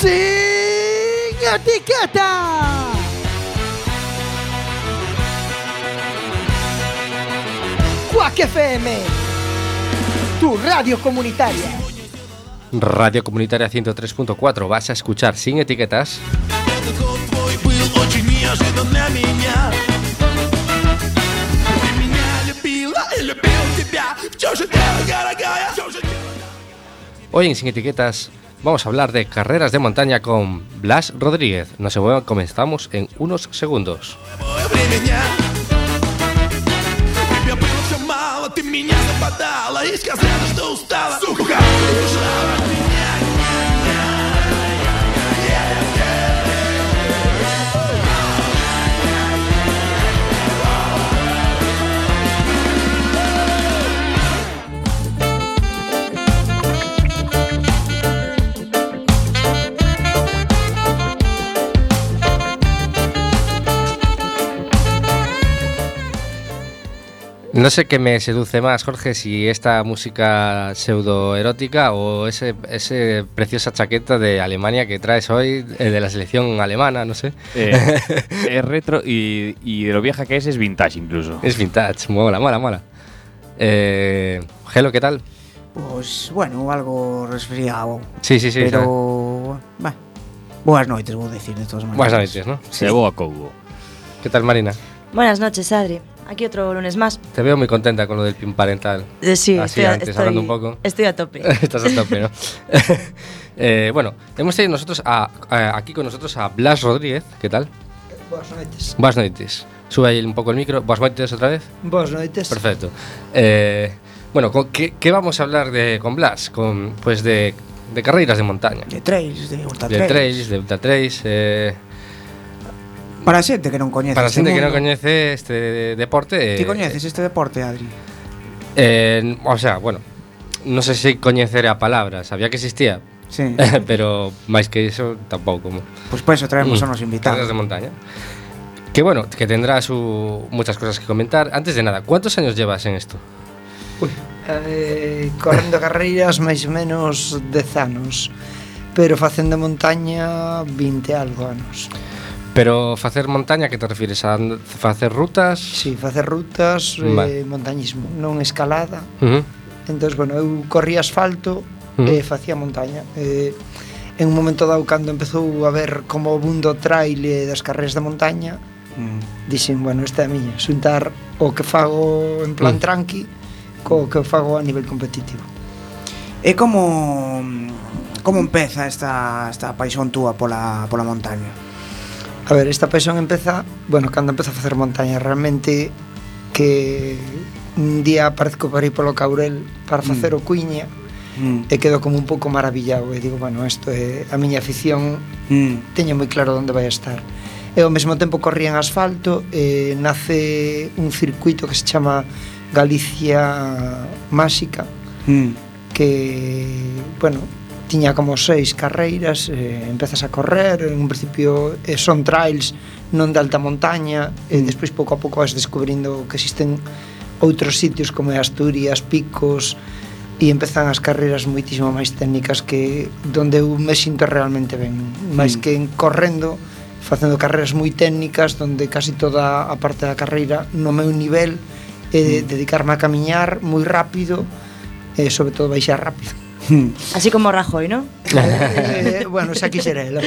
Sin etiqueta. Quack FM, tu radio comunitaria. Radio Comunitaria 103.4. Vas a escuchar Sin Etiquetas. Hoy en Sin Etiquetas vamos a hablar de carreras de montaña con Blas Rodríguez. Nos comenzamos en unos segundos. Ты меня западала и сказала, что устала. Сука, убежала от меня. No sé qué me seduce más, Jorge, si esta música pseudoerótica o ese preciosa chaqueta de Alemania que traes hoy, de la selección alemana, no sé. Es retro y de lo vieja que es vintage incluso. Es vintage, mola. Gelo, ¿qué tal? Pues bueno, algo resfriado. Sí. Pero, bueno, buenas noites, vou decir de todas maneras. Buenas noites, ¿no? Sí. Se boa coubo. ¿Qué tal, Marina? Buenas noches, Adri. Aquí otro lunes más. Te veo muy contenta con lo del PIN parental. Sí, así antes, hablando un poco. Estoy a tope. Estás a tope, ¿no? Bueno, hemos tenido nosotros aquí con nosotros a Blas Rodríguez. ¿Qué tal? Buenas noites. Sube ahí un poco el micro. Buenas noites otra vez. Buenas noites. Perfecto. Bueno, ¿qué vamos a hablar con Blas? Pues de carreras de montaña. De trails, de ultra trails. Para a xente que non coñece Para a xente que non coñece este deporte. Ti coñeces este deporte, Adri? O sea, bueno, non sei se coñecer a palabra. Sabía que existía. Sí. Pero máis que iso tampouco. Pues por eso traemos a nos invitados. Carreras de montaña. Que bueno, que tendrá muchas cosas que comentar. Antes de nada, ¿cuántos años llevas en esto? Correndo carreiras máis ou menos 10 anos, pero facendo montaña 20 algo anos. Pero facer montaña, que te refires? A facer rutas? Sí, facer rutas, montañismo, non escalada. Entón, bueno, eu corría asfalto e facía montaña. En un momento dado, cando empezou a ver como o boom do trail e das carreiras de montaña, dixen, bueno, esta é a miña, xuntar o que fago en plan tranqui co que fago a nivel competitivo. E como empeza esta paixón túa pola montaña? A ver, esta paixón empeza, bueno, cando empezo a facer montaña, realmente que un día aparezco para ir polo Caurel para facer o Cuiña e quedo como un pouco maravillado e digo, bueno, isto é a miña afición, teño moi claro onde vai a estar. E ao mesmo tempo corría en asfalto e nace un circuito que se chama Galicia Máxica, que, bueno, tiña como 6 carreiras, empezas a correr, en un principio son trails non de alta montaña, e despois pouco a pouco vas descubrindo que existen outros sitios como Asturias, Picos, e empezan as carreiras moitísimo máis técnicas que donde eu me sinto realmente ben, máis que correndo, facendo carreiras moi técnicas donde casi toda a parte da carreira no meu nivel é dedicarme a camiñar moi rápido e sobre todo baixar rápido. Así como Rajoy, ¿no? Bueno, xa quixera ela.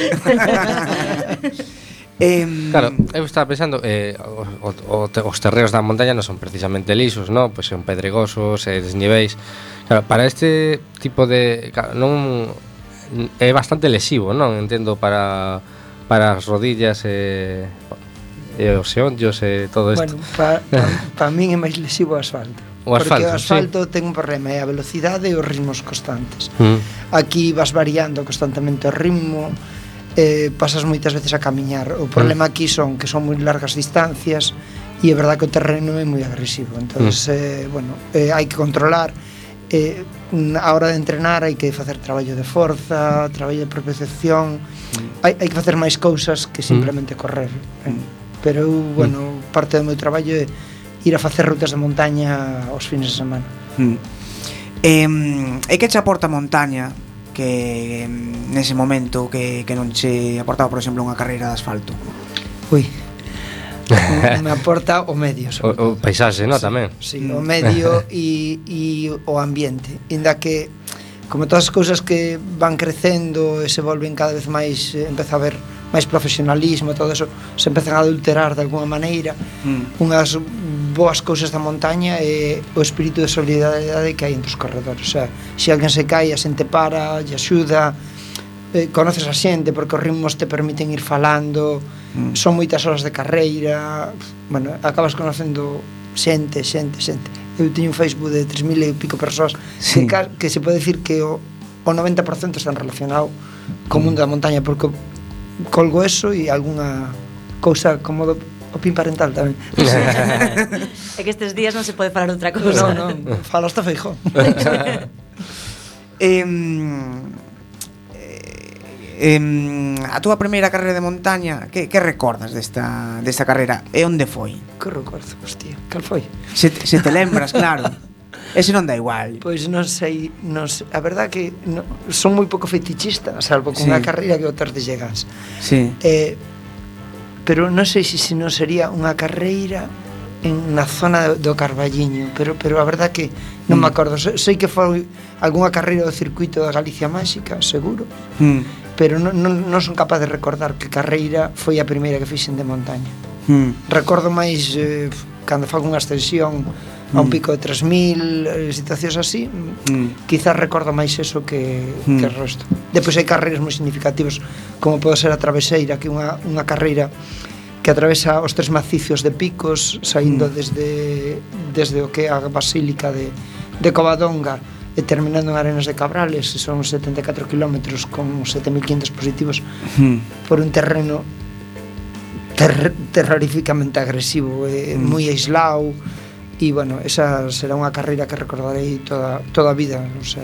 Claro, eu estaba pensando os terreos da montaña non son precisamente lisos, ¿no? Pois son pedregosos, desniveis. Claro, para este tipo de... Claro, non é bastante lesivo, non? Entendo para as rodillas e os xeonllos e todo isto. Bueno, para min é máis lesivo o asfalto. Porque o asfalto ten un problema, é a velocidade e os ritmos constantes. Aquí vas variando constantemente o ritmo, pasas moitas veces a camiñar. O problema aquí son que son moi largas distancias e é verdad que o terreno é moi agresivo. Entón, bueno, hai que controlar. A hora de entrenar hai que facer traballo de forza, traballo de propiocepción, hai que facer máis cousas que simplemente correr. Pero eu, bueno, parte do meu traballo é ir a facer rutas de montaña aos fines de semana. E que che aporta a montaña que nese momento que non che aportaba, por exemplo, unha carreira de asfalto? Ui, me aporta o medio O paisaxe, no, tamén. Sí, o medio e o ambiente. Inda que, como todas as cousas que van crecendo e se volven cada vez máis, empeza a haber máis profesionalismo, todo eso se empezan a adulterar de alguna maneira. Unhas boas cousas da montaña e o espírito de solidaridade que hai entre os corredores. O sea, se alguén se cae, a xente para, lle axuda, conoces a xente porque os ritmos te permiten ir falando, son moitas horas de carreira, bueno, acabas conocendo xente. Eu teño un Facebook de 3.000 e pico persoas que se pode decir que o 90% están relacionado co mundo da montaña, porque colgo eso e algunha cousa como o pin parental tamén. É que estes días non se pode falar outra cousa. Non, falo hasta Feijóo. A túa primeira carreira de montaña, que recordas desta carreira? E onde foi? Que recordo, hostia, cal foi? Se te lembras, claro. Ese non dá igual. Pois non sei, a verdad que son moi pouco fetichista, salvo con unha carreira que o Tour de Llegans. Sí. Pero non sei se non sería unha carreira na zona do Carballiño, pero a verdad que non me acordo. Sei que foi algunha carreira do circuito da Galicia Máxica, seguro. Pero non son capaz de recordar que carreira foi a primeira que fixen de montaña. Recordo máis cando fago unha ascensión a un pico de 3.000, situacións así, quizás recordo máis eso que o resto. Depois hai carreiras moi significativas, como pode ser a Traveseira, que é unha carreira que atravesa os 3 macicios de picos, saindo desde o que é a Basílica de Covadonga e terminando en Arenas de Cabrales, que son 74 kilómetros con 7.500 positivos por un terreno terroríficamente agresivo, moi aislado. E, bueno, esa será unha carreira que recordarei toda a vida, o sea.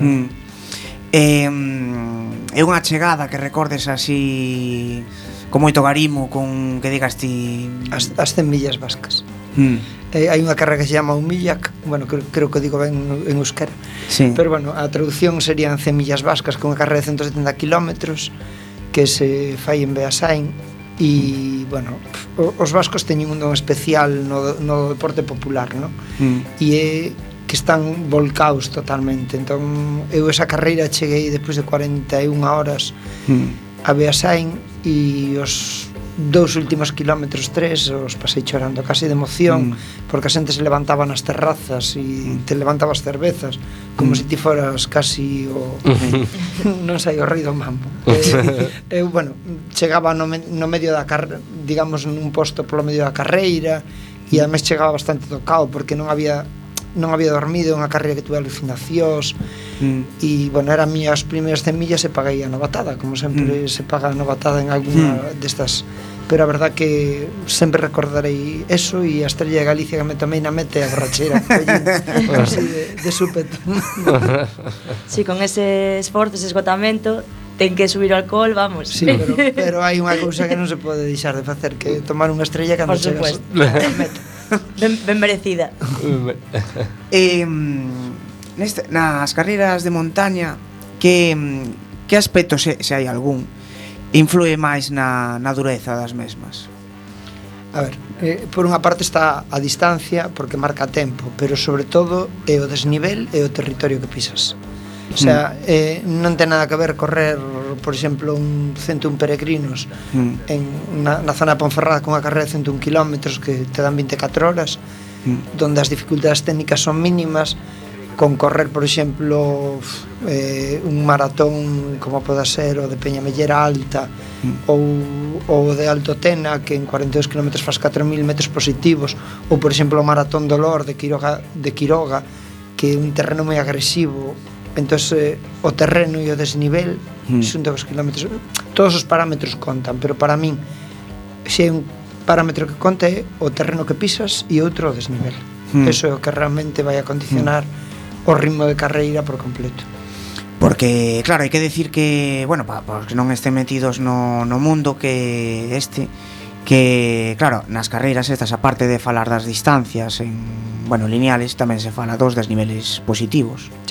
É unha chegada que recordes así con moito garimo, con que digas ti... As 100 millas vascas. Hai unha carreira que se chama Humillac, bueno, creo que digo ben en euskera, pero, bueno, a traducción serían 100 millas vascas, con unha carreira de 170 kilómetros que se fai en Beasain. E, bueno, os vascos teñen un don especial no deporte popular, non? E é que están volcaos totalmente. Entón, eu esa carreira cheguei despois de 41 horas a Beasain e os 2 últimos kilómetros, 3, os pasei chorando casi de emoción, porque a xente se levantaba nas terrazas e te levantaba as cervezas como se ti foras casi o non sei, o rei do mambo. Eu, bueno, chegaba no medio da carreira, digamos, nun posto polo medio da carreira, e ademais chegaba bastante tocado porque non había dormido, unha carreira que tuve alucinacións. E, bueno, eran miñas primeiras 100 millas e paguei a novatada, como sempre se paga a novatada en alguna destas. Pero a verdad que sempre recordarei eso, e a Estrella de Galicia que me tomei na meta e a borracheira así de súpeto. Si, con ese esforzo, ese esgotamento, ten que subir o alcohol, vamos. Sí, pero hai unha cousa que non se pode deixar de facer, que tomar unha estrella cando chegas a meta. Ben merecida. Nas carreiras de montaña, que aspectos, se hai algún, influe máis na dureza das mesmas? A ver, por unha parte está a distancia, porque marca tempo, pero sobre todo é o desnivel e o territorio que pisas. O sea, non ten nada que ver correr, por exemplo, un 101 peregrinos na zona de Ponferrada con unha carreira de 101 kilómetros que te dan 24 horas, donde as dificultades técnicas son mínimas, con correr, por exemplo, un maratón como poda ser o de Peñamellera Alta ou o de Alto Tena, que en 42 km faz 4.000 metros positivos, ou, por exemplo, o maratón do Lor de Quiroga, que é un terreno moi agresivo. Entón, o terreno e o desnivel xunto aos kilómetros, todos os parámetros contan, pero para min se hai un parámetro que conta é o terreno que pisas e outro o desnivel. Eso é o que realmente vai a condicionar o ritmo de carreira por completo. Porque, claro, hai que decir que, bueno, para os que non estén metidos no mundo que claro, nas carreiras estas, aparte de falar das distancias en, bueno, lineales, tamén se fala dos desniveles positivos. Sí.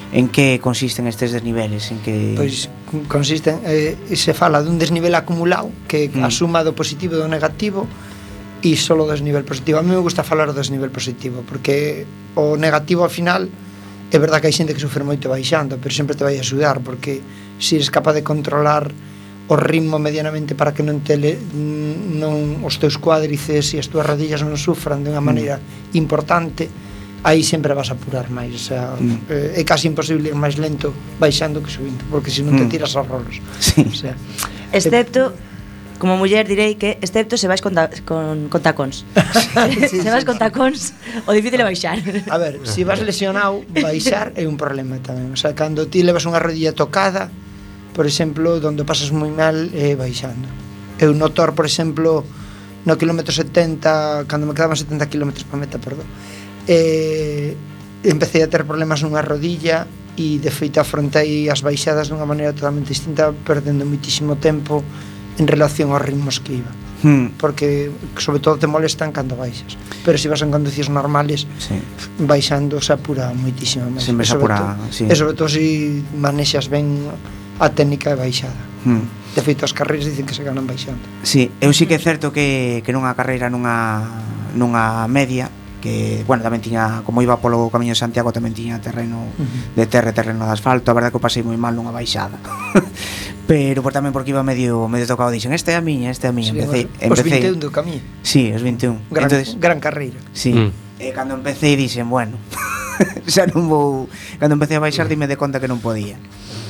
En que consisten estes desniveles? En que... Pois consisten, se fala dun desnivel acumulado, que a suma do positivo e do negativo, e só do desnivel positivo. A mí me gusta falar do desnivel positivo, porque o negativo ao final é verdad que hai xente que sufre moito baixando, pero sempre te vai axudar, porque se eres capaz de controlar o ritmo medianamente para que non os teus cuádrices e as túas rodillas non sufran de unha maneira importante, aí sempre vas a apurar máis. O sea, é casi imposible ir máis lento baixando que subindo, porque se non te tiras aos rolos. Sí. O sea, excepto, como muller direi que excepto se vais con tacóns. Se vas con tacóns, o difícil é baixar. A ver, se vas lesionado, baixar é un problema tamén. O sea, cando ti levas unha rodilla tocada, por exemplo, donde pasas moi mal, baixando. Eu no Tor, por exemplo, no kilómetro 70, cando me quedaban 70 kilómetros para meta, perdón, empecé a ter problemas nunha rodilla e de feito afrontei as baixadas dunha maneira totalmente distinta, perdendo muitísimo tempo en relación aos ritmos que iba. Porque sobre todo te molestan cando baixas, pero se vas en condicións normales, baixando se apura moitísimo máis. Sempre se apura, sí. E sobre todo se manexas ben a técnica de baixada. De feito, as carreiras dicen que se ganan baixando. Sí, eu sí que é certo que nunha carreira nunha media, que, bueno, tamén tiña, como iba polo Camiño de Santiago, tamén tiña terreno de terreno de asfalto. A verdade que o pasei moi mal nunha baixada. Pero tamén porque iba medio tocado, dixen, esta é a miña. Sí, empecé os 21 do Camiño. Sí, os 21. Gran carreira. Sí. E cando empecé dixen, bueno, xa non vou. Cando empecé a baixar dime de conta que non podía.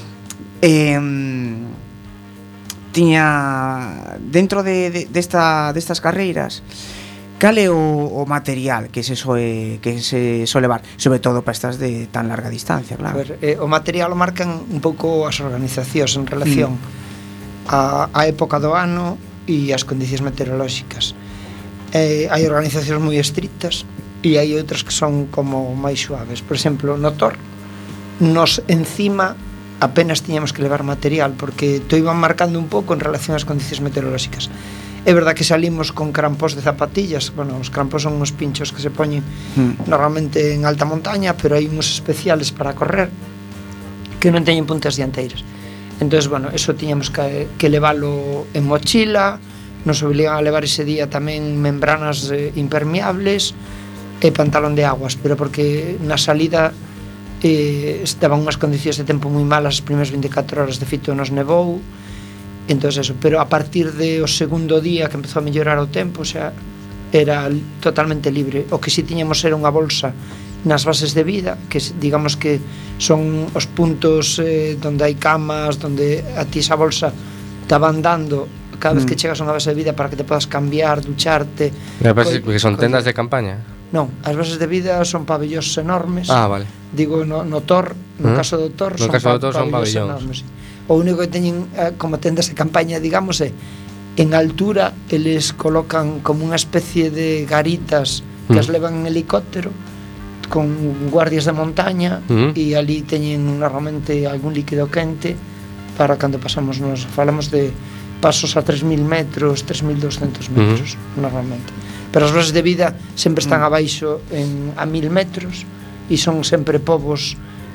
Tiña dentro destas carreiras, cal é o material que se soe levar, sobre todo para estas de tan larga distancia, claro? A ver, o material o marcan un pouco as organizacións en relación á época do ano e as condicións meteorolóxicas. Hai organizacións moi estrictas e hai outras que son como máis suaves. Por exemplo, no Tor, nos encima apenas tiñamos que levar material, porque te iban marcando un pouco en relación ás condicións meteorolóxicas. É verdad que salimos con crampós de zapatillas. Bueno, os crampós son uns pinchos que se poñen normalmente en alta montaña, pero hai uns especiales para correr que non teñen puntas dianteiras. Entón, bueno, eso tiñamos que leválo en mochila. Nos obligan a levar ese día tamén membranas impermeables e pantalón de aguas, pero porque na salida estaban unhas condicións de tempo moi malas as primeiras 24 horas. De feito nos nevou. Entón eso, pero a partir do segundo día que empezou a mellorar o tempo, xa era totalmente libre. O que si tiñamos era unha bolsa nas bases de vida, que digamos que son os puntos donde hai camas, donde a ti esa bolsa te van dando cada vez que chegas a unha base de vida para que te podas cambiar, ducharte. Me parece que son tendas de campaña. Non, as bases de vida son pabellóns enormes. Ah, vale. Digo, no Tor, no caso do Tor, son pabellóns enormes. O único que teñen como tendas de campaña, digamos, é en altura eles colocan como unha especie de garitas que as levan en helicóptero con guardias de montaña e ali teñen normalmente algún líquido quente para cando pasamos, nos falamos de pasos a 3.000 metros, 3.200 metros normalmente. Pero as bases de vida sempre están abaixo a 1.000 metros e son sempre povos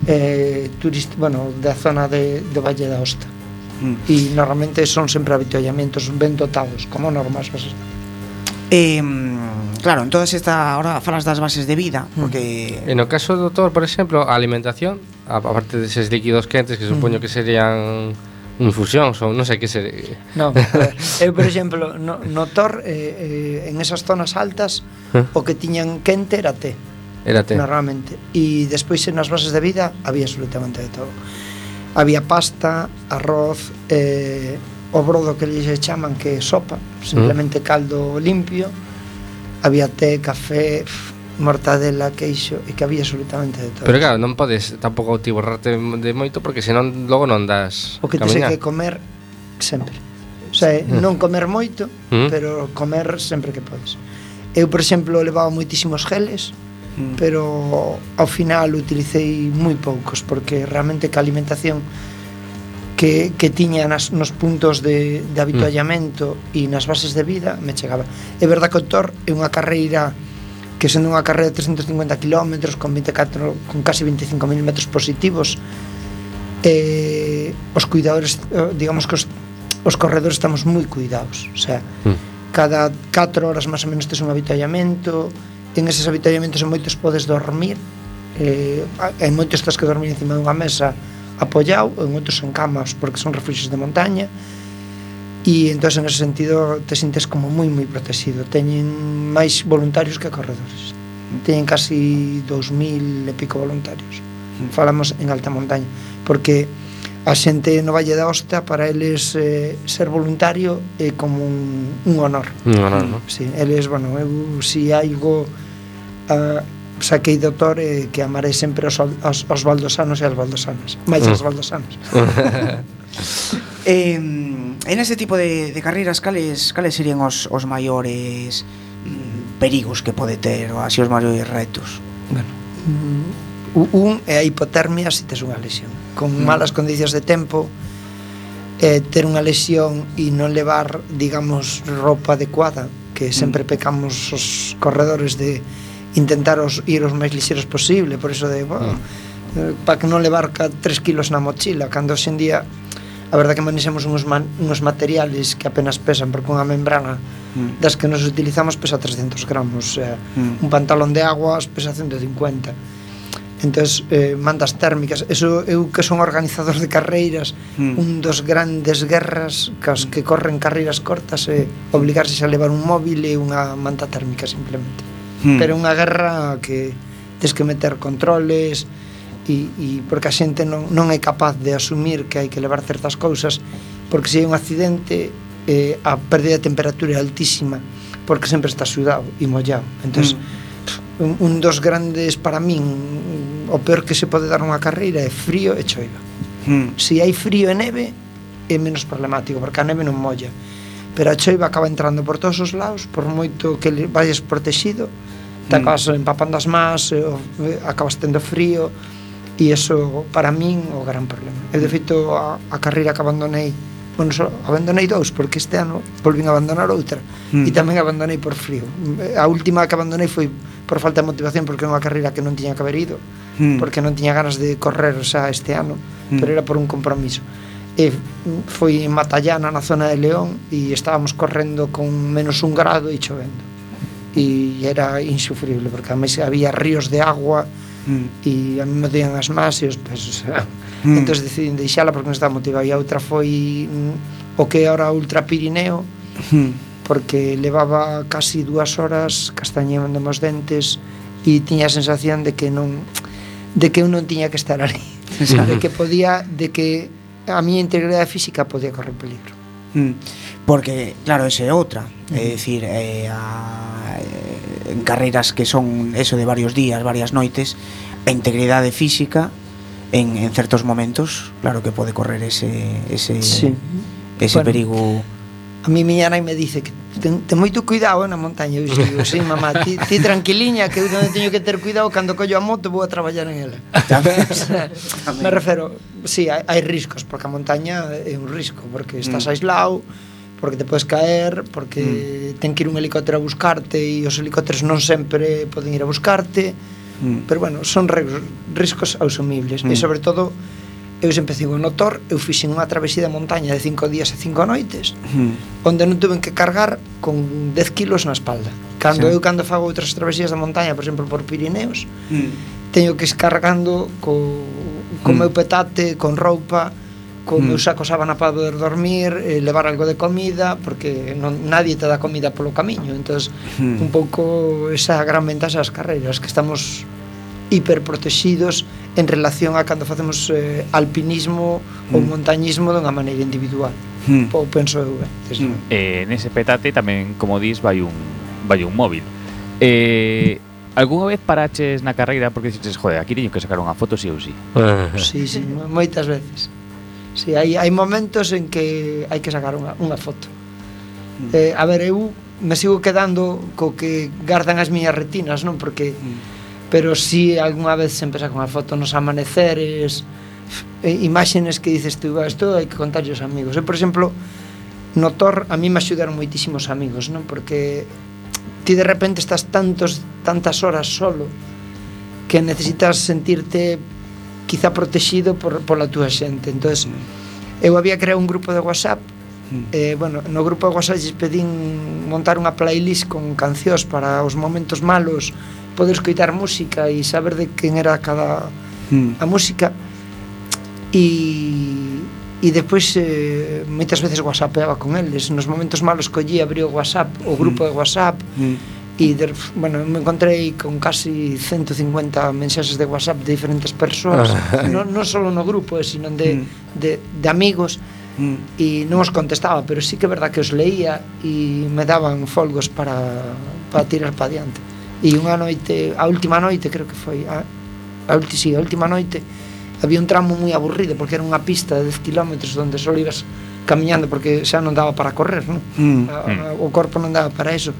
da zona do Valle da Osta. E normalmente son sempre habituallamentos ben dotados, como normas bases. Claro, entonces ahora falas das bases de vida, porque en o caso do Tor, por exemplo, a alimentación, aparte deses líquidos quentes que supoño que serían infusións ou non sei que sería. Non, eu, por exemplo, no Tor, en esas zonas altas, o que tiñan quente era té. Normalmente. E despois nas bases de vida había absolutamente de todo. Había pasta, arroz, o brodo que lles chaman, que é sopa, simplemente caldo limpio. Había té, café, mortadela, queixo, e que había absolutamente de todo. Pero claro, non podes tampouco tiborrarte de moito, porque senón logo non das o que tens que comer sempre. O sea, non comer moito, pero comer sempre que podes. Eu, por exemplo, levaba moitísimos geles, pero ao final utilicei moi poucos, porque realmente que a alimentación que tiña nos puntos de habituallamento e nas bases de vida me chegaba. É verdad que o Tor é unha carreira que sendo unha carreira de 350 km con casi 25.000 metros positivos, os cuidadores, digamos que os corredores estamos moi cuidados, o sea, cada 4 horas máis ou menos tes un avituallamento, en eses avituallamentos en moitos podes dormir, en moitos tens que dormir encima dunha mesa apoiado, en outros en camas porque son refugios de montaña, e entón en ese sentido te sintes como moi protegido. Teñen máis voluntarios que corredores, teñen casi 2.000 e pico voluntarios. Falamos en alta montaña, porque a xente no Valle da Hosta, para eles ser voluntario é como un honor. Un honor, non? Sí, eles, bueno, eu si algo saquei de autor que amarei sempre aos baldosanos e as baldosanas, máis as baldosanas. En ese tipo de carreiras, cales serían os maiores perigos que pode ter, ou así os maiores retos? Bueno, un é a hipotermia se tes unha lesión. Con malas condicións de tempo, ter unha lesión e non levar, digamos, roupa adecuada, que sempre pecamos os corredores de intentar ir os máis lixeros posible, por eso de, para que non levar 3 kilos na mochila, cando hoxe en día a verdad que manexamos uns materiales que apenas pesan, porque unha membrana das que nos utilizamos pesa 300 gramos, un pantalón de aguas pesa 150. Entonces, mandas térmicas. Eso, eu que son organizador de carreiras, un dos grandes guerras que corren carreiras cortas é obligarse a levar un móvil e unha manta térmica simplemente. Pero unha guerra que tens que meter controles e porque a xente non é capaz de asumir que hai que levar certas cousas, porque se hai un accidente a pérdida de temperatura é altísima, porque sempre está sudado e mollado. Entonces, un dos grandes para min, o peor que se pode dar unha carreira é frío e choiva. Se hai frío e neve é menos problemático, porque a neve non molla, pero a choiva acaba entrando por todos os lados, por moito que vayas protegido, te acabas empapando as más, acabas tendo frío, e iso para min o gran problema. Eu de feito a carreira que abandonei, abandonei 2, porque este ano volvín a abandonar outra, e tamén abandonei por frío. A última que abandonei foi por falta de motivación, porque era unha carreira que non tiña que haber ido, porque non tiña ganas de correr este ano, pero era por un compromiso. E foi en Matallana, na zona de León, e estábamos correndo con menos 1 grado e chovendo, e era insufrible, porque ademais había ríos de agua e a mí me doían as más e os pesos, entón decidín deixala porque non estaba motivado. E a outra foi o que é ahora Ultra Pirineo, porque levaba casi 2 horas castañeando os dentes e tiña a sensación de que eu non tiña que estar ali, de que a miña integridade física podía correr peligro. Porque, claro, esa é outra, é dicir, en carreiras que son eso de varios días, varias noites, a integridade física en certos momentos, claro que pode correr ese perigo. A mí miña nai me dice que ten moito cuidado na montaña. Eu digo, sí, mamá, ti tranquiliña, que eu non teño que ter cuidado, cando collo a moto vou a traballar en ela. Me refero, sí, hai riscos, porque a montaña é un risco, porque estás aislado, porque te podes caer, porque ten que ir un helicóptero a buscarte e os helicópteros non sempre poden ir a buscarte, pero bueno, son riscos asumibles. E sobre todo, eu sempre digo, no Tor eu fixen unha travesía de montaña de 5 días e 5 noites, onde non tuve que cargar con 10 kilos na espalda. Cando fago outras travesías de montaña, por exemplo, por Pirineos, teño que ir cargando co meu petate, con roupa, co meu saco sábana para poder dormir, levar algo de comida, porque nadie te dá comida polo camiño. Entón, un pouco esa gran ventaxa das carreiras, que estamos hiperprotegidos en relación a cando facemos alpinismo ou montañismo dunha maneira individual. Ou penso eu, nese petate tamén, como dis, vai un móvil. Algúnha vez paraches na carreira porque dices, joder, aquí teño que sacar unha foto si ou si? Sí, moitas veces. Sí, hai momentos en que hai que sacar unha foto. A ver, eu me sigo quedando co que gardan as miñas retinas, non? Porque pero si algunha vez sempre saco unha foto nos amaneceres, imaxes que dices tú, isto hai que contarlle aos amigos. Eu, por exemplo, no Tor a mí me axudaron moitísimos amigos, non? Porque ti de repente estás tantas horas solo que necesitas sentirte quizá protegido pola túa xente. Entonces, eu había creado un grupo de WhatsApp. Bueno, no grupo de WhatsApp lles pedín montar unha playlist con cancións para os momentos malos, poder escoitar música e saber de quen era cada a música. E depois moitas veces whatsappeaba con eles. Nos momentos malos collía, abrí o WhatsApp, o grupo de WhatsApp, e bueno, me encontrei con casi 150 mensaxes de WhatsApp de diferentes persoas, non só no grupo, sino de amigos. E non os contestaba, pero sí que é verdad que os leía e me daban folgos para tirar para diante. E unha noite, a última noite creo que foi a última noite había un tramo moi aburrido porque era unha pista de 10 km onde só ibas camiñando porque xa non daba para correr, non? O corpo non daba para eso.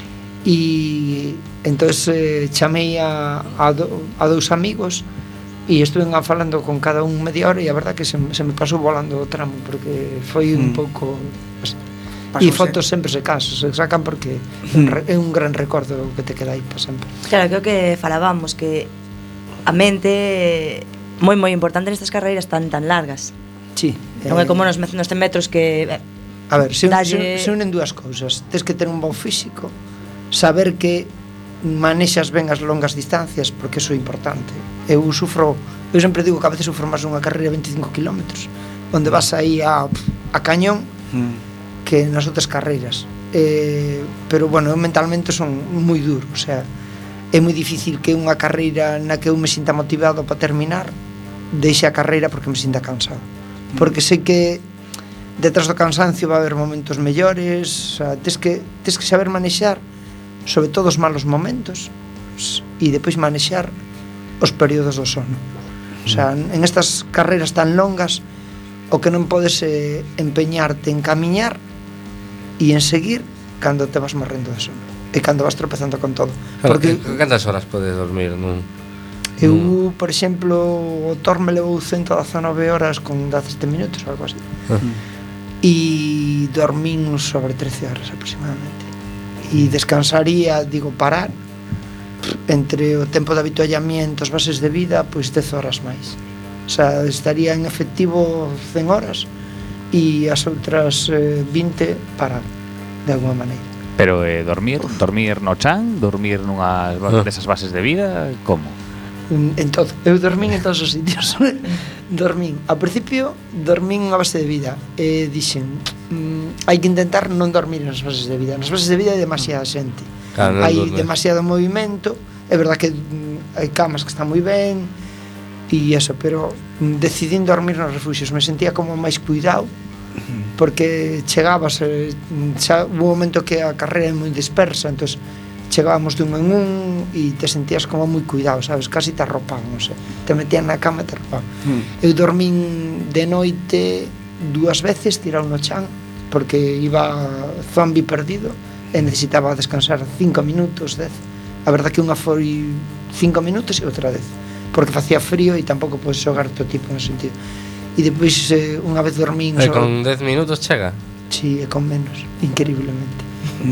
E entonces chamei a dous amigos e estuve falando con cada un media hora e a verdad que se me pasou volando o tramo porque foi un pouco así. E fotos sempre se sacan porque é un gran recordo que te queda aí para sempre. Claro, creo que falábamos que a mente moi importante nestas carreiras tan largas. Sí. Non é como nos 100 metros que a ver, se unen dúas cousas. Tes que ter un bon físico, saber que manexas ben as longas distancias, porque iso é importante. Eu sempre digo que a veces sufro máis unha carreira de 25 km onde vas aí a cañón que nas outras carreiras, pero bueno, eu mentalmente son moi duro, o sea, é moi difícil que unha carreira na que eu me sinta motivado para terminar deixe a carreira porque me sinta cansado, porque sei que detrás do cansancio vai haber momentos mellores, o sea, tes que saber manexar sobre todo os malos momentos e depois manexar os períodos do sono. O sea, en estas carreiras tan longas o que non podes empeñarte en camiñar e en seguir cando te vas morrendo de sono e cando vas tropezando con todo. Porque cantas horas podes dormir nun? Eu, por exemplo, o Thor me levou 119 horas con 17 minutos ou algo así. E dormín sobre 13 horas aproximadamente. E descansaría, digo, parar entre o tempo de habituallamiento, as bases de vida, pois 10 horas máis. O sea, estaría en efectivo 100 horas e as outras 20 parar de alguma maneira. Pero dormir no chan, dormir nunha desas bases de vida, como? En todo, eu dormín en todos os sitios. Dormín, ao principio dormín unha base de vida e dixen, hai que intentar non dormir nas bases de vida. Nas bases de vida hai demasiada xente, hai demasiado movimento. É verdad que hai camas que están moi ben e eso, pero decidín dormir nos refuxios. Me sentía como máis cuidado porque chegabas, xa hubo un momento que a carreira é moi dispersa, entón chegábamos dun en un e te sentías como moi cuidado, sabes, casi te arropaban, non sei, te metían na cama e te arropaban. Eu dormín de noite 2 veces tirado no chan porque iba zombie perdido e necesitaba descansar 5 minutos, 10. A verdad que unha foi 5 minutos e outra 10 porque facía frío e tampouco podes xogar todo tipo no sentido. E depois unha vez dormín con 10 minutos chega? Si, e con menos, increíblemente.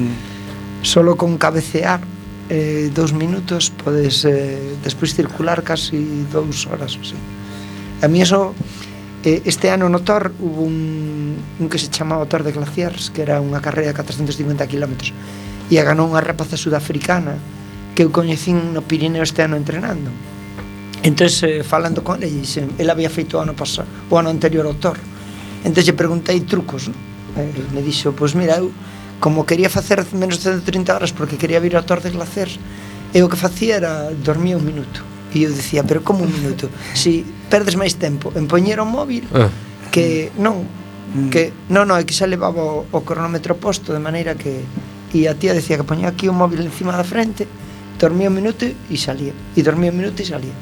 Solo con cabecear 2 minutos podes despois circular casi 2 horas, así. A mí eso, este ano no Thor hubo un que se chamaba Thor de Glaciers, que era unha carreira de 450 km e a ganou unha rapaza sudafricana que eu coñecín no Pirineo este ano entrenando. Entón, falando con ele, ele había feito o ano anterior ao Thor. Entón, lle preguntei trucos, non? Ele me dixo, pois mira, eu como quería facer menos de 130 horas porque quería vir ao Thor de Glaciers, eu o que facía era dormir 1 minuto. E eu dicía, pero como 1 minuto? Si perdes máis tempo en poñer o móvil que non, é que xa levaba o cronómetro posto de maneira que, e a tía decía que poñía aquí o móvil encima da frente, dormía 1 minuto e salía, e dormía 1 minuto e salía.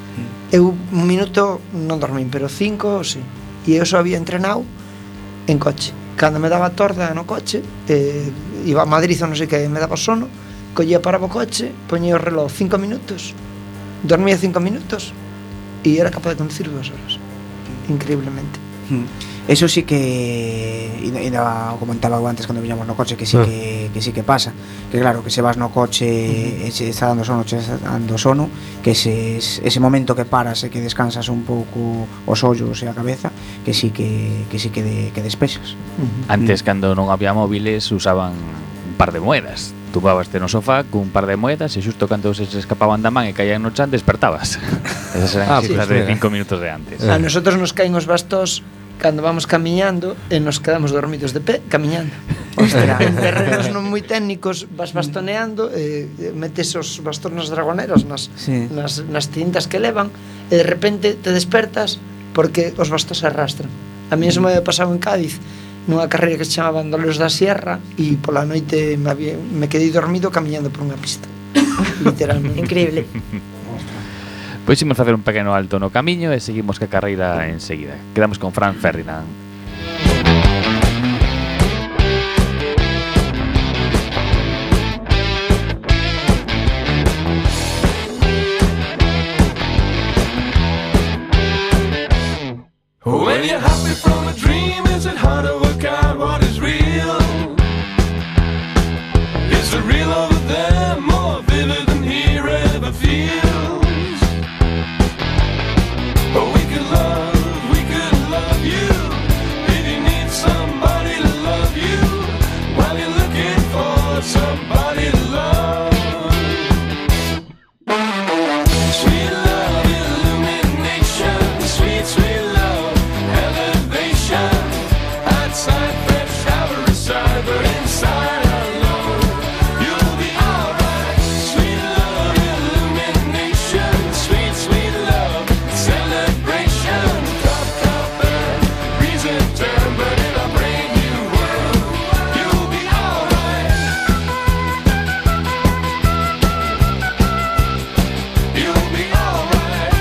Eu 1 minuto non dormín, pero 5 sí. E eu só había entrenado en coche. Cando me daba torda no coche, iba a Madrid ou non sei que, me daba sono, collía, paraba o coche, poñía o reloj 5 minutos, dormía 5 minutos e era capaz de conducir 2 horas. Increíblemente. Eso sí que ainda comentaba antes cando viñamos no coche que sí que pasa, que claro, que se vas no coche e se está dando sono, que ese momento que paras e que descansas un pouco os ollos e a cabeza, que sí que despexas. Antes, cando non había móviles, usaban un par de moedas. Tumbábaste no sofá cun par de moedas e xusto cando se escapaban da man e caían no chan, despertabas. Esas eran cifras de 5 minutos de antes. A nosotros nos caen os bastos cando vamos camiñando e nos quedamos dormidos de pé camiñando. Ostras, en terrenos non moi técnicos vas bastoneando metes os bastóns nas dragoneras nas cintas que levan e de repente te despertas porque os bastos se arrastran. A mí eso me había pasado en Cádiz nunha carreira que se chamaba Bandoleros da Sierra e pola noite me quedei dormido camiñando por unha pista. Literalmente. Increíble. Pois imos facer un pequeno alto no camiño e seguimos ca carreira enseguida. Quedamos con Franz Ferdinand. When you're happy from a dream, is it hard to work out what is real? Is the real over there more vivid than here ever feels? We could love you if you need somebody to love you while you're looking for somebody to love. Sweet love, illumination, sweet, sweet love, elevation. Outside, fresh, shower aside, but inside our love, you'll be alright. Sweet love, illumination, sweet, sweet love, celebration. Copper, reason turn, but in a brand new world, you'll be alright. You'll be alright.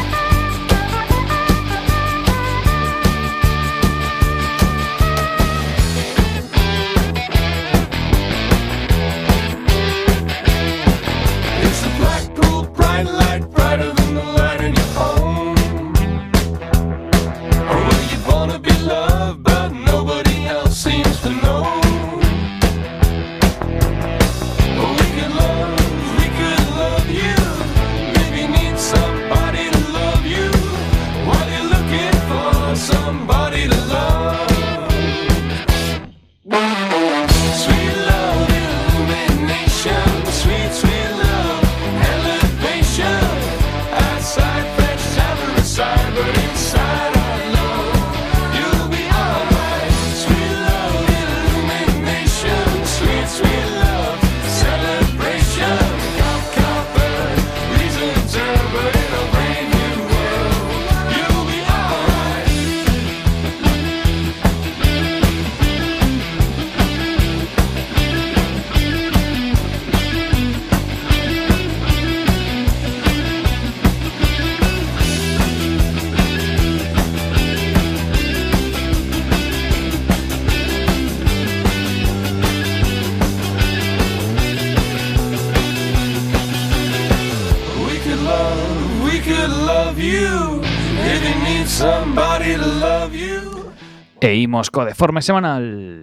It's a Blackpool bright light, brighter than the light in your home. Or where you wanna be loved, but nobody else seems to know. We could love you. Maybe need somebody to love you while you're looking for somebody to love. Sweet love, illumination, sweet, sweet love, elevation. Outside, fresh, shower aside, but inside our love, you'll be alright. Sweet love, illumination, sweet, sweet love, celebration. Copper, reason turn, but in a brand new world, you'll be alright. We could love you if you need somebody to love you. E imos co Deforme Semanal.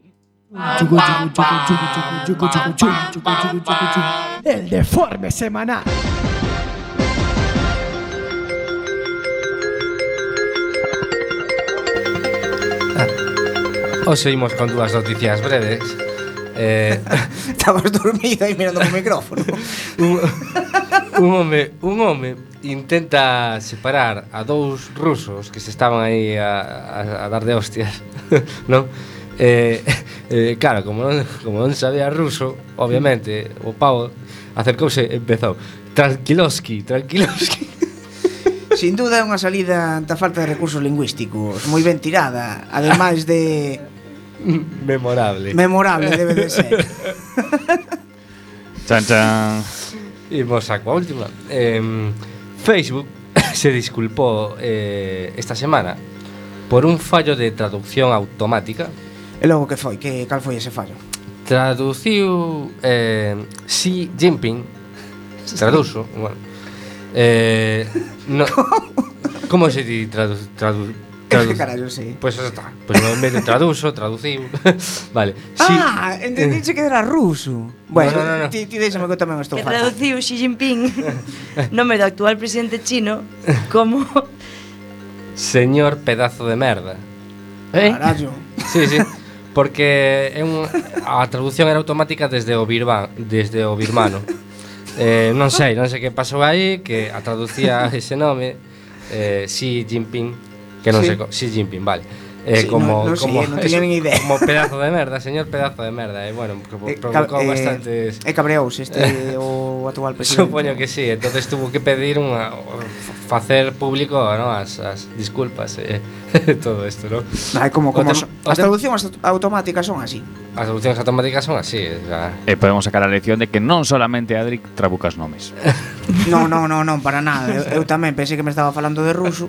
El Deforme Semanal. Hoxe imos con dúas noticias breves. Estabas dormido aí mirando o micrófono. Un home intenta separar a dous rusos que se estaban aí a dar de hostias, non? Claro, como non sabía ruso, obviamente, o pavo acercouse e empezou Tranquiloski. Sin duda é unha salida ante a falta de recursos lingüísticos moi ben tirada, ademais de memorable debe de ser. Chan chan. Imos a coa última. Facebook se disculpou esta semana por un fallo de traducción automática. E logo que foi? Cal foi ese fallo? Traduciu Xi Jinping. Traduzo, bueno. No, como se di Carallo, sí. Pois xa está. Pois me traduciu. Vale. Sí. Ah, entendiche que era ruso. Bueno, No. ti déxame que eu tamén estou Que fatal. traduciu Xi Jinping nome do actual presidente chino como Señor pedazo de merda. Carallo. Sí. Porque a traducción era automática desde o birmano. Non sei que pasou aí, que a traducía ese nome Xi Jinping, que non Sí. sei, Xi Jinping, vale. Sí, non teña nin idea. Como pedazo de merda, señor pedazo de merda, bueno, provocou bastantes. Cabreouse o actual presidente. Supoño que sí, entonces tuvo que pedir facer público, ¿no? as disculpas todo isto, ¿no? Ai, como as o traduccións automáticas son así. As traduccións automáticas son así, o sea, Podemos sacar a lección de que non solamente Adri trabuca os nomes. Non, para nada. Eu tamén pensei que me estaba falando de ruso.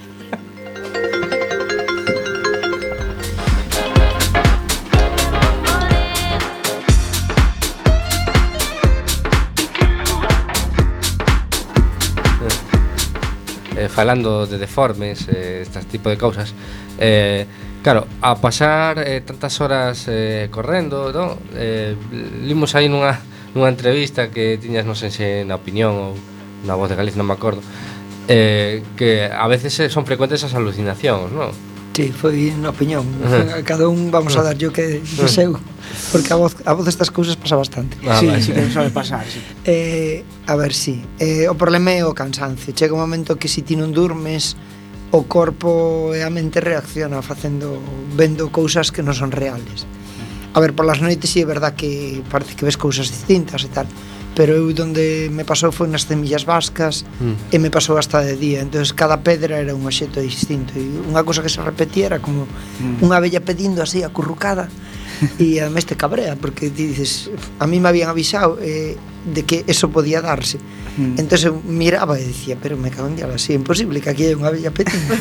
falando de deformes, este tipo de cousas, claro, a pasar tantas horas correndo, ¿no? Limos aí nunha entrevista que tiñas, non sei se na Opinión ou na Voz de Galicia, non me acordo, que a veces son frecuentes as alucinacións, non? Sí, foi na Opinión. Cada un vamos a dar yo que do seu, porque a voz destas cousas pasa bastante. Sí, que suele pasar, sí. A ver, sí. O problema é o cansancio. Chega un momento que se ti non durmes, o corpo e a mente reacciona vendo cousas que non son reales. A ver, polas noites sí é verdad que parece que ves cousas distintas e tal, pero eu donde me pasou foi nas Semillas Vascas e me pasou hasta de día, entonces cada pedra era un obxecto distinto e unha cousa que se repetía era como unha abella pedindo así acurrucada e ademais te cabrea porque ti dices, a mí me habían avisado de que eso podía darse, entonces eu miraba e dicía, pero me cago en diablo, así é imposible que aquí hai unha abella pedindo.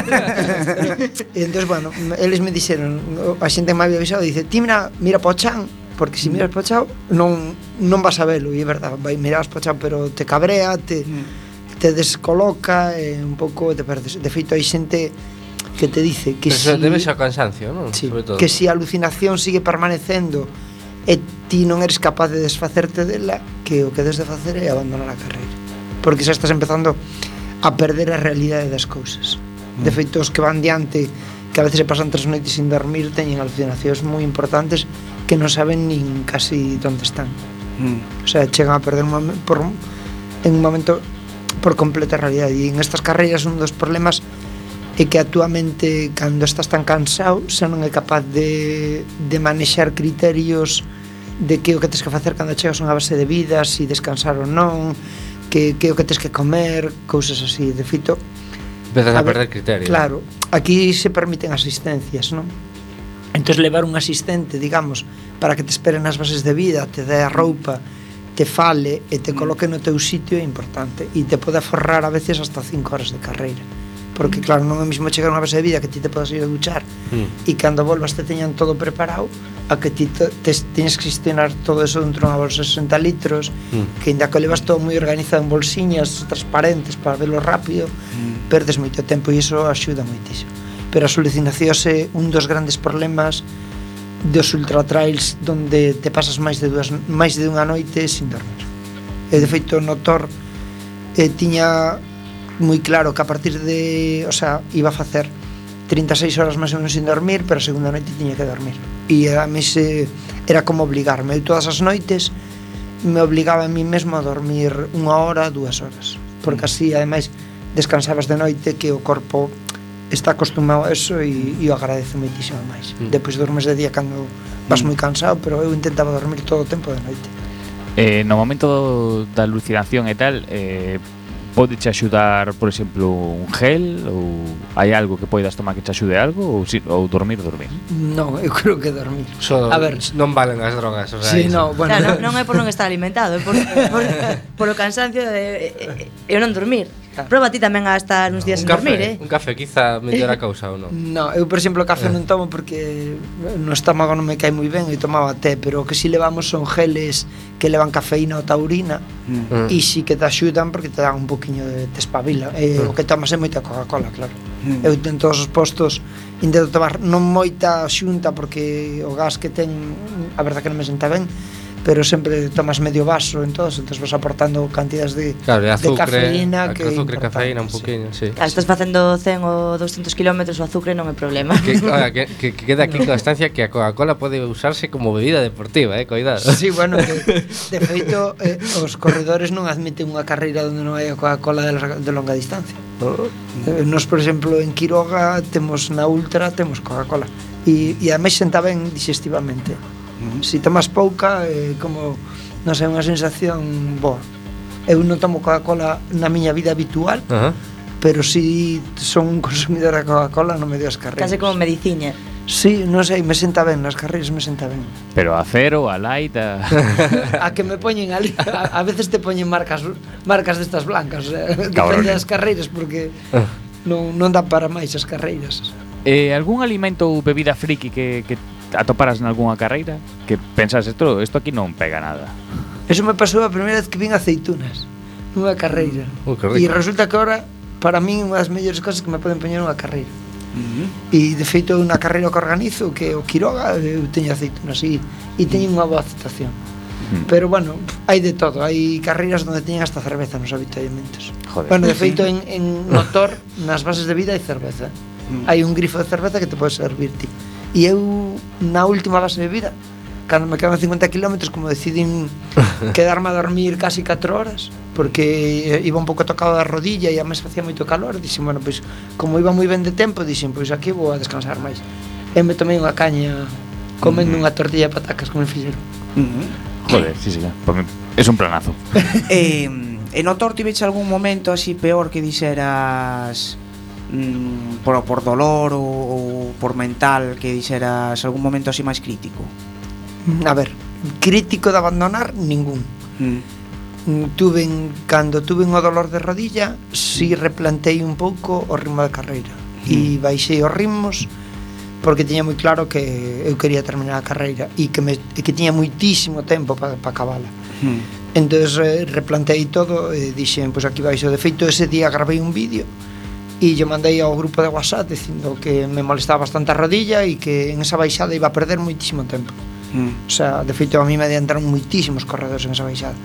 E entonces, bueno, eles me dixeron, a xente me había avisado, dice, ti mira pa o chan, porque se miras pa o chan non vas a velo, e é verdad, miras pa o chan, pero te cabrea, te descoloca e un pouco te perdes. De feito, hai xente que te dice que pero debe ser ao cansancio, non? Sí, sobre todo. que si a alucinación sigue permanecendo e ti non eres capaz de desfacerte dela, que o que des de facer é abandonar a carreira, porque xa estás empezando a perder a realidade das cousas. De feito, os que van diante, que a veces se pasan 3 noites sin dormir, teñen alucinacións moi importantes que non saben nin casi onde están. O sea, chegan a perder en un momento por completa realidade. E en estas carreiras un dos problemas é que a túa mente, cando estás tan cansado, xa non é capaz de manexar criterios de que o que tens que facer cando chegas a unha base de vida, si descansar ou non, que o que tens que comer, cousas así. De feito, empezas a perder criterio. Claro, aquí se permiten asistencias, non? Entón levar un asistente, digamos, para que te espere nas bases de vida, te dé a roupa, te fale e te coloque no teu sitio é importante, e te pode aforrar a veces hasta 5 horas de carreira, porque claro, non é o mesmo chegar a unha base de vida que ti te podes ir a duchar e cando volvas te teñan todo preparado, a que ti teñes que gestionar todo eso dentro dunha bolsa de 60 litros, que ainda que levas todo moi organizado en bolsiñas transparentes para verlo rápido, perdes moito tempo e iso axuda moitísimo. Pero as alucinacións é un dos grandes problemas dos ultratrails donde te pasas máis de unha noite sin dormir. E de feito no Tor tiña moi claro que a partir de, o sea, iba a facer 36 horas máis ou menos sin dormir, pero a segunda noite tiña que dormir. E a mí era como obligarme. Eu todas as noites me obligaba a mí mesmo a dormir 1 hora, 2 horas, porque así ademais descansabas de noite, que o corpo está acostumado a eso e o agradece moitísimo máis. Depois dormes de día cando vas moi cansado, pero eu intentaba dormir todo o tempo de noite. No momento da alucinación e tal, podeche axudar, por exemplo, un gel, ou hai algo que poidas tomar que te axude algo, ou dormir? Non, eu creo que dormir. A ver, non valen as drogas, o sea, sí, no, bueno. Claro, non é por non estar alimentado, é por o cansancio de eu non dormir. Proba ti tamén a estar uns días sen dormir, Un café quizá mellor a causa ou non? No, eu por exemplo café non tomo porque no estómago non me cae moi ben e tomaba té, pero o que si levamos son geles que levan cafeína ou taurina e si que te axudan porque te dan un poquinho de te espabila. O que tomas é moita Coca-Cola, claro. Eu en todos os postos intento tomar non moita xunta porque o gas que ten a verdad que non me senta ben, pero sempre tomas medio vaso en todos, entón vas aportando cantidades de, Claro, de cafeína que azúcar, cafeína un poquinho, sí. Estás facendo 100 ou 200 km, o azúcar non é problema. Que queda aquí constancia que a Coca-Cola pode usarse como bebida deportiva, cuidado. Sí, bueno, que de feito os corredores non admiten unha carreira onde non hai a Coca-Cola de longa distancia. Nos, por exemplo, en Quiroga temos na Ultra, temos Coca-Cola e ademais senta ben digestivamente. Si tomas pouca, como non sei, unha sensación boa. Eu non tomo Coca-Cola na miña vida habitual, pero si son un consumidor de Coca-Cola no medio das carreiras. Case como medicina. Sí, non sei, me senta ben, nas carreiras me senta ben. Pero a cero, a light, A que me poñen ali, a veces te poñen marcas destas blancas, depende das carreiras porque non dá para máis as carreiras. Algún alimento ou bebida friki que atoparas nalgúnha carreira que pensas isto aquí non pega nada? Eso me pasou a primeira vez que vin aceitunas nunha carreira. E resulta que ahora para min unha das mellores cosas que me poden poñer nunha carreira. E de feito unha carreira que organizo que o Quiroga, eu teño aceitunas e teño unha boa aceptación. Pero bueno, hai de todo, hai carreiras onde teñen hasta cerveza nos habituallamentos. Bueno, de feito en motor, nas bases de vida hai cerveza. Hai un grifo de cerveza que te pode servir ti. E eu na última base de vida, cando me quedan 50 km, como decidín quedarme a dormir casi 4 horas porque iba un pouco tocado da rodilla e a mes facía moito calor, dixen, bueno, pois como iba moi ben de tempo, dixen, pois aquí vou a descansar máis. E me tomei unha caña comendo unha tortilla de patacas con el fixeiro. Joder, sí, es un planazo. En o Tor tiveche algún momento así peor que dixeras por dolor ou por mental, que dixeras algún momento así máis crítico? A ver, crítico de abandonar ningún. Cando tuve un dolor de rodilla, si replantei un pouco o ritmo de carreira e baixei os ritmos porque tiña moi claro que eu quería terminar a carreira e que tiña moitísimo tempo para acabala. Entón replantei todo e dixen, pois aquí baixo. De feito, ese día gravei un vídeo e yo mandei ao grupo de WhatsApp dicindo que me molestaba bastante a rodilla e que en esa baixada iba a perder moitísimo tempo. O sea, de feito a mí me adiantaron moitísimos corredores en esa baixada.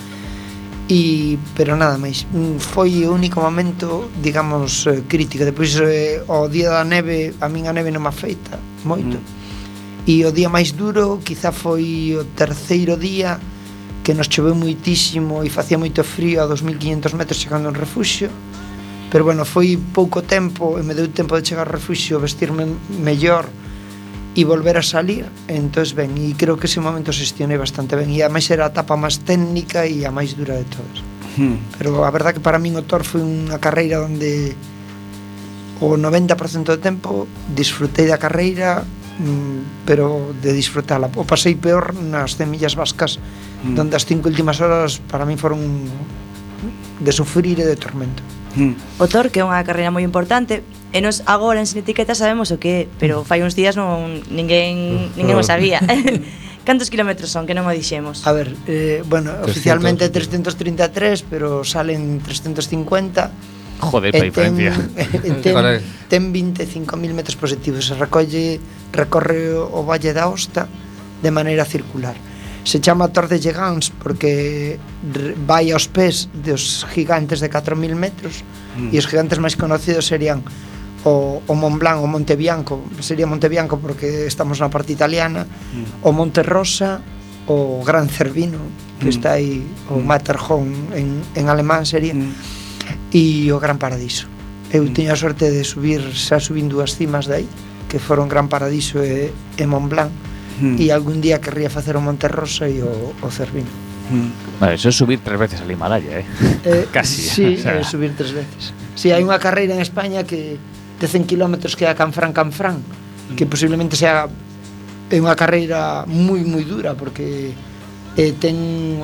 Pero nada máis, foi o único momento, digamos, crítico. Depois o día da neve, a min a neve non me afeita moito. E o día máis duro quizá foi o terceiro día, que nos choveu moitísimo e facía moito frío a 2500 metros chegando a un refuxio. Pero bueno, foi pouco tempo e me deu tempo de chegar ao refuxio, vestirme mellor e volver a salir. Entón, ben, e creo que ese momento xestionei bastante ben. E a máis era a etapa máis técnica e a máis dura de todas. Pero a verdad que para min o Tor foi unha carreira onde o 90% do tempo disfrutei da carreira, pero de disfrutala. O pasei peor nas 100 millas vascas, donde as 5 últimas horas para min foron de sufrir e de tormento. O Tor, que é unha carreira moi importante, e nos agora en Sin Etiqueta sabemos o que é, pero fai uns días ninguén o sabía. Cantos kilómetros son, que non o dixemos? A ver, bueno, oficialmente 333, pero salen 350. Joder, pa diferencia. Ten 25.000 metros positivos. Se recorre o Valle da Osta de maneira circular. Se chama Tor de Gegants porque vai aos pés dos gigantes de 4.000 metros e os gigantes máis conocidos serían o Mont Blanc, o Monte Bianco. Sería Monte Bianco porque estamos na parte italiana, o Monte Rosa, o Gran Cervino, que está aí, o Matterhorn en alemán sería, e o Gran Paradiso. Eu teño a sorte de subir, xa subín dúas cimas de aí, que foron Gran Paradiso e Mont Blanc, e algún día querría facer o Monte Rosa e o Cervino. Vale, eso é subir 3 veces a Himalaya, casi. Sí, o sea, subir 3 veces. Si, hai unha carreira en España que de 100 km que é a Canfrán, que posiblemente sea unha carreira moi dura porque ten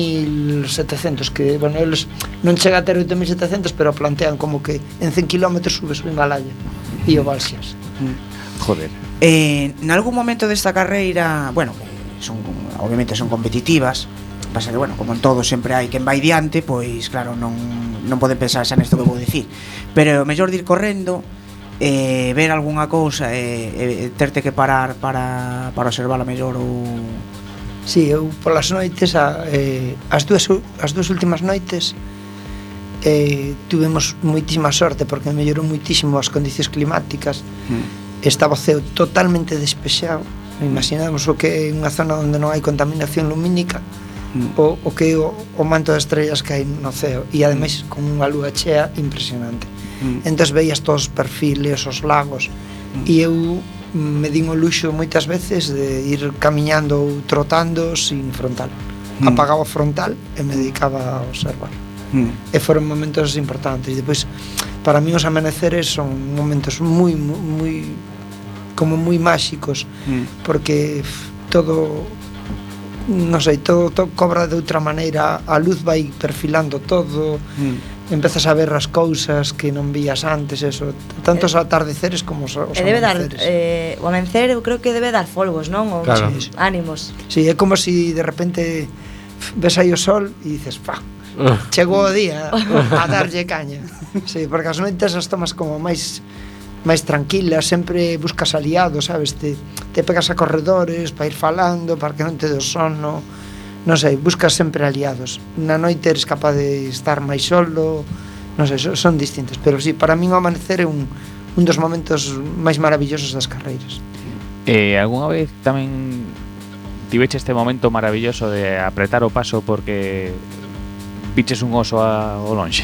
8.700 que, bueno, eles non chega a ter 8.700 pero plantean como que en 100 km subes o Himalaya e o Balsias. Joder. En algún momento desta carreira, bueno, obviamente son competitivas, pasa que, bueno, como en todo sempre hai quen vai diante, pois claro, non poden pensar xa nesto que vou dicir, pero o mellor de ir correndo, ver algunha cousa e terte que parar para observala mellor ou... Sí, eu polas noites as dúas últimas noites tuvemos moitísima sorte porque mellorou moitísimo as condicións climáticas. Estaba o ceo totalmente despexado. Imaginamos o que é unha zona onde non hai contaminación lumínica, o que é o manto de estrellas que hai no ceo, e ademais con unha lúa chea impresionante. Entón veías todos os perfiles, os lagos, e eu me din o luxo moitas veces de ir camiñando ou trotando sin frontal. Apagaba o frontal e me dedicaba a observar. E foron momentos importantes. E depois, para mí os amaneceres son momentos moi como moi máxicos, porque todo, non sei, todo cobra de outra maneira, a luz vai perfilando todo, empezas a ver as cousas que non vías antes, eso, tanto os atardeceres como os debe dar, amaneceres. o amencer eu creo que debe dar folgos, non? Ou Claro. ánimos. Sí, é como si de repente ves aí o sol e dices, pa, chegou o día a darlle caña. Sí, porque as noites as tomas como máis tranquilas, sempre buscas aliados, sabes? Te pegas a corredores para ir falando, para que non te dé o sono, non sei, buscas sempre aliados. Na noite eres capaz de estar máis solo, non sei, son distintos, pero sí, para min o amanecer é un dos momentos máis maravillosos das carreiras. Algunha vez tamén tiveche este momento maravilloso de apretar o paso porque piches un oso ao lonxe?